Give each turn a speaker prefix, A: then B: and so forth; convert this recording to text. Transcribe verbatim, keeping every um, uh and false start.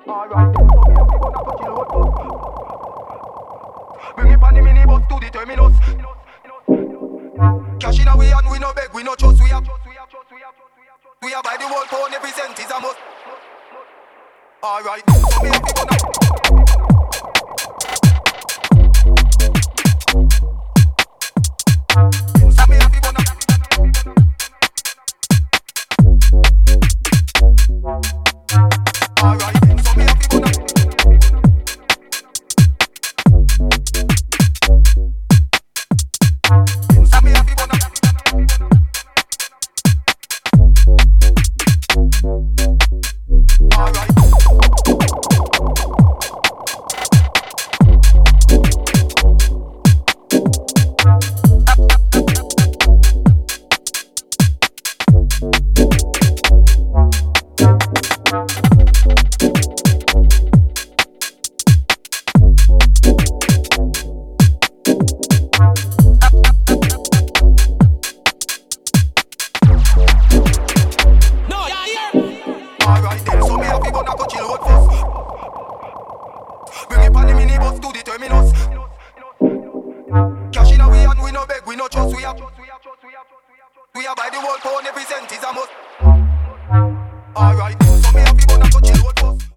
A: Alright, so me have to go now to chill road bus. Bring it on the minibus to the terminus. Cash in a way and we no beg, we no trust. We have, we have buy the whole pound, every cent is a must. Alright, so me have to go now. So me have to go now. Alright, so me have to go now. So me have to go now. Alright. Alright then, so me have to go now to chill road first. Bring it on the minibus to the terminus. Cash in a way and we no beg, we no trust. We have, we have buy the whole pound, every cent is a must. Alright then.